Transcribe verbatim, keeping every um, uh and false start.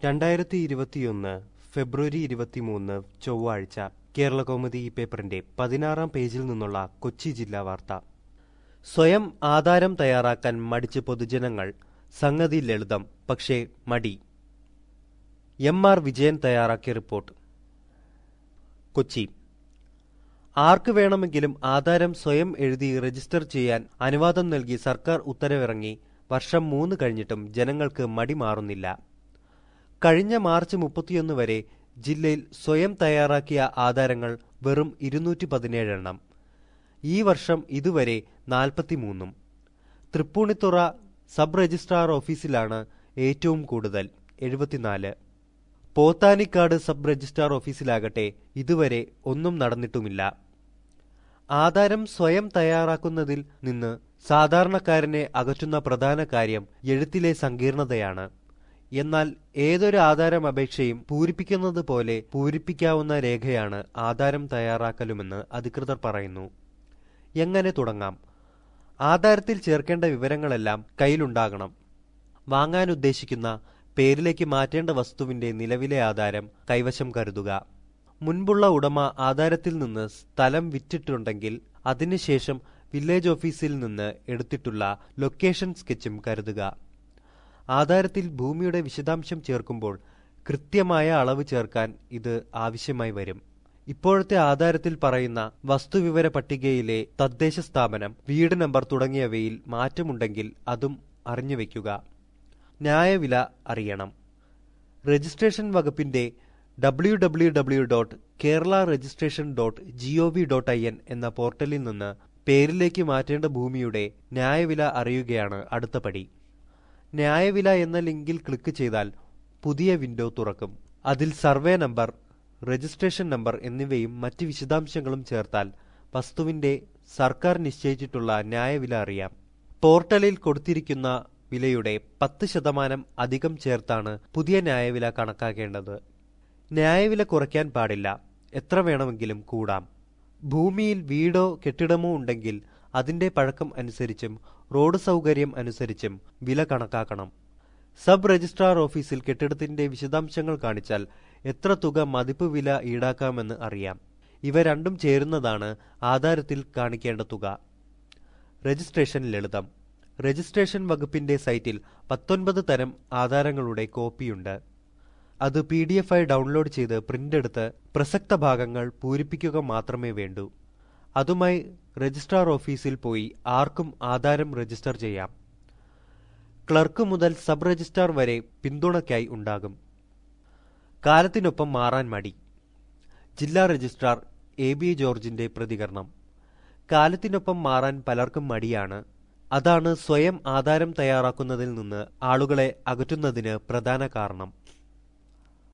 രണ്ടായിരത്തി ഇരുപത്തിയൊന്ന് ഫെബ്രുവരി ഇരുപത്തിമൂന്ന് ചൊവ്വാഴ്ച കേരളകൗമുദി ഈ പേപ്പറിന്റെ പതിനാറാം പേജിൽ നിന്നുള്ള കൊച്ചി ജില്ലാ വാർത്ത. സ്വയം ആധാരം തയ്യാറാക്കാൻ മടിച്ച് പൊതുജനങ്ങൾ. സംഗതി ലളിതം, പക്ഷേ മടി. എം ആർ വിജയൻ തയ്യാറാക്കിയ റിപ്പോർട്ട്. കൊച്ചി. ആർക്ക് വേണമെങ്കിലും ആധാരം സ്വയം എഴുതി രജിസ്റ്റർ ചെയ്യാൻ അനുവാദം നൽകി സർക്കാർ ഉത്തരവിറങ്ങി വർഷം മൂന്ന് കഴിഞ്ഞിട്ടും ജനങ്ങൾക്ക് മടി മാറുന്നില്ല. കഴിഞ്ഞ മാർച്ച് മുപ്പത്തിയൊന്ന് വരെ ജില്ലയിൽ സ്വയം തയ്യാറാക്കിയ ആധാരങ്ങൾ വെറും ഇരുന്നൂറ്റി പതിനേഴ് എണ്ണം. ഈ വർഷം ഇതുവരെ നാൽപ്പത്തിമൂന്നും. തൃപ്പൂണിത്തുറ സബ് രജിസ്ട്രാർ ഓഫീസിലാണ് ഏറ്റവും കൂടുതൽ, എഴുപത്തിനാല്. പോത്താനിക്കാട് സബ് രജിസ്ട്രാർ ഓഫീസിലാകട്ടെ ഇതുവരെ ഒന്നും നടന്നിട്ടുമില്ല. ആധാരം സ്വയം തയ്യാറാക്കുന്നതിൽ നിന്ന് സാധാരണക്കാരനെ അകറ്റുന്ന പ്രധാന കാര്യം എഴുത്തിലെ സങ്കീർണതയാണ്. എന്നാൽ ഏതൊരു ആധാരം അപേക്ഷയും പൂരിപ്പിക്കുന്നത് പോലെ പൂരിപ്പിക്കാവുന്ന രേഖയാണ് ആധാരം തയ്യാറാക്കലുമെന്ന് അധികൃതർ പറയുന്നു. എങ്ങനെ തുടങ്ങാം? ആധാരത്തിൽ ചേർക്കേണ്ട വിവരങ്ങളെല്ലാം കയ്യിലുണ്ടാകണം. വാങ്ങാൻ ഉദ്ദേശിക്കുന്ന പേരിലേക്ക് മാറ്റേണ്ട വസ്തുവിന്റെ നിലവിലെ ആധാരം കൈവശം കരുതുക. മുൻപുള്ള ഉടമ ആധാരത്തിൽ നിന്ന് സ്ഥലം വിറ്റിട്ടുണ്ടെങ്കിൽ അതിനുശേഷം വില്ലേജ് ഓഫീസിൽ നിന്ന് എടുത്തിട്ടുള്ള ലൊക്കേഷൻ സ്കെച്ചും കരുതുക. ആധാരത്തിൽ ഭൂമിയുടെ വിശദാംശം ചേർക്കുമ്പോൾ കൃത്യമായ അളവ് ചേർക്കാൻ ഇത് ആവശ്യമായി വരും. ഇപ്പോഴത്തെ ആധാരത്തിൽ പറയുന്ന വസ്തുവിവര പട്ടികയിലെ തദ്ദേശ സ്ഥാപനം, വീട് നമ്പർ തുടങ്ങിയവയിൽ മാറ്റമുണ്ടെങ്കിൽ അതും അറിഞ്ഞുവെക്കുക. ന്യായവില അറിയണം. രജിസ്ട്രേഷൻ വകുപ്പിന്റെ W W W dot Kerala registration dot G O V dot I N എന്ന പോർട്ടലിൽ നിന്ന് പേരിലേക്ക് മാറ്റേണ്ട ഭൂമിയുടെ ന്യായവില അറിയുകയാണ് അടുത്ത പടി. ന്യായവില എന്ന ലിങ്കിൽ ക്ലിക്ക് ചെയ്താൽ പുതിയ വിൻഡോ തുറക്കും. അതിൽ സർവേ നമ്പർ, രജിസ്ട്രേഷൻ നമ്പർ എന്നിവയും മറ്റ് വിശദാംശങ്ങളും ചേർത്താൽ വസ്തുവിന്റെ സർക്കാർ നിശ്ചയിച്ചിട്ടുള്ള ന്യായവില അറിയാം. പോർട്ടലിൽ കൊടുത്തിരിക്കുന്ന വിലയുടെ പത്ത് ശതമാനം അധികം ചേർത്താണ് പുതിയ ന്യായവില കണക്കാക്കേണ്ടത്. ന്യായവില കുറയ്ക്കാൻ പാടില്ല, എത്ര വേണമെങ്കിലും കൂടാം. ഭൂമിയിൽ വീടോ കെട്ടിടമോ ഉണ്ടെങ്കിൽ അതിന്റെ പഴക്കം അനുസരിച്ചും റോഡ് സൗകര്യം അനുസരിച്ചും വില കണക്കാക്കണം. സബ് രജിസ്ട്രാർ ഓഫീസിൽ കെട്ടിടത്തിന്റെ വിശദാംശങ്ങൾ കാണിച്ചാൽ എത്ര തുക മതിപ്പ് വില ഈടാക്കാമെന്ന് അറിയാം. ഇവ രണ്ടും ചേരുന്നതാണ് ആധാരത്തിൽ കാണിക്കേണ്ട തുക. രജിസ്ട്രേഷൻ ലളിതം. രജിസ്ട്രേഷൻ വകുപ്പിന്റെ സൈറ്റിൽ പത്തൊൻപത് തരം ആധാരങ്ങളുടെ കോപ്പിയുണ്ട്. അത് പി ഡി എഫ് ആയി ഡൗൺലോഡ് ചെയ്ത് പ്രിന്റ് എടുത്ത് പ്രസക്ത ഭാഗങ്ങൾ പൂരിപ്പിക്കുക മാത്രമേ വേണ്ടൂ. അതുമായി രജിസ്ട്രാർ ഓഫീസിൽ പോയി ആർക്കും ആധാരം രജിസ്റ്റർ ചെയ്യാം. ക്ലർക്ക് മുതൽ സബ് രജിസ്ട്രാർ വരെ പിന്തുണയ്ക്കായി ഉണ്ടാകും. കാലത്തിനൊപ്പം മാറാൻ മടി. ജില്ലാ രജിസ്ട്രാർ എ ബി ജോർജിന്റെ പ്രതികരണം. കാലത്തിനൊപ്പം മാറാൻ പലർക്കും മടിയാണ്. അതാണ് സ്വയം ആധാരം തയ്യാറാക്കുന്നതിൽ നിന്ന് ആളുകളെ അകറ്റുന്നതിന് പ്രധാന കാരണം.